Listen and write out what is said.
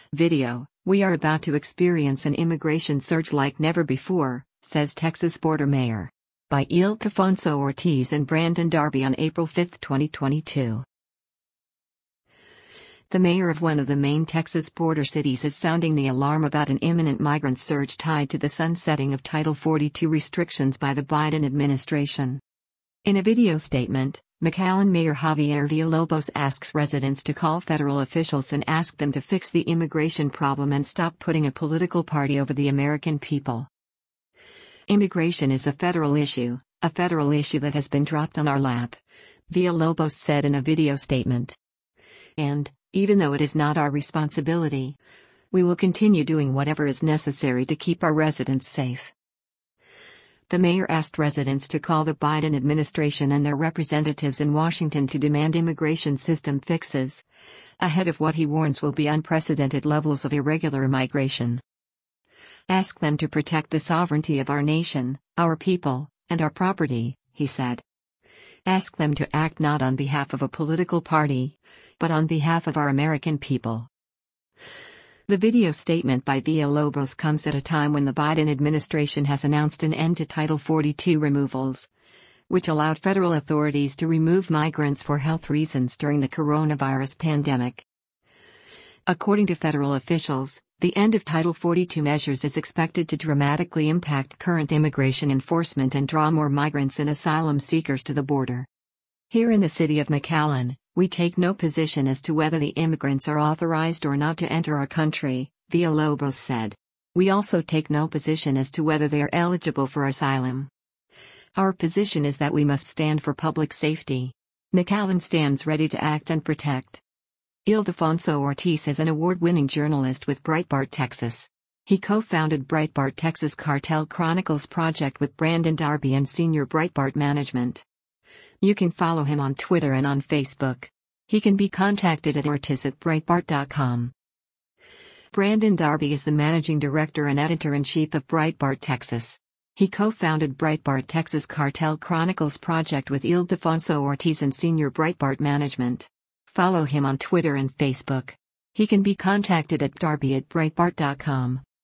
Video: We are about to experience an immigration surge like never before, says Texas border mayor. By Ildefonso Ortiz and Brandon Darby on April 5, 2022. The mayor of one of the main Texas border cities is sounding the alarm about an imminent migrant surge tied to the sunsetting of Title 42 restrictions by the Biden administration. In a video statement, McAllen Mayor Javier Villalobos asks residents to call federal officials and ask them to fix the immigration problem and stop putting a political party over the American people. Immigration is a federal issue that has been dropped on our lap, Villalobos said in a video statement. And, even though it is not our responsibility, we will continue doing whatever is necessary to keep our residents safe. The mayor asked residents to call the Biden administration and their representatives in Washington to demand immigration system fixes, ahead of what he warns will be unprecedented levels of irregular immigration. Ask them to protect the sovereignty of our nation, our people, and our property, he said. Ask them to act not on behalf of a political party, but on behalf of our American people. The video statement by Villalobos comes at a time when the Biden administration has announced an end to Title 42 removals, which allowed federal authorities to remove migrants for health reasons during the coronavirus pandemic. According to federal officials, the end of Title 42 measures is expected to dramatically impact current immigration enforcement and draw more migrants and asylum seekers to the border. Here in the city of McAllen, we take no position as to whether the immigrants are authorized or not to enter our country, Villalobos said. We also take no position as to whether they are eligible for asylum. Our position is that we must stand for public safety. McAllen stands ready to act and protect. Ildefonso Ortiz is an award-winning journalist with Breitbart Texas. He co-founded Breitbart Texas Cartel Chronicles project with Brandon Darby and senior Breitbart management. You can follow him on Twitter and on Facebook. He can be contacted at ortiz@breitbart.com. Brandon Darby is the managing director and editor-in-chief of Breitbart Texas. He co-founded Breitbart Texas Cartel Chronicles project with Ildefonso Ortiz and senior Breitbart management. Follow him on Twitter and Facebook. He can be contacted at darby@breitbart.com.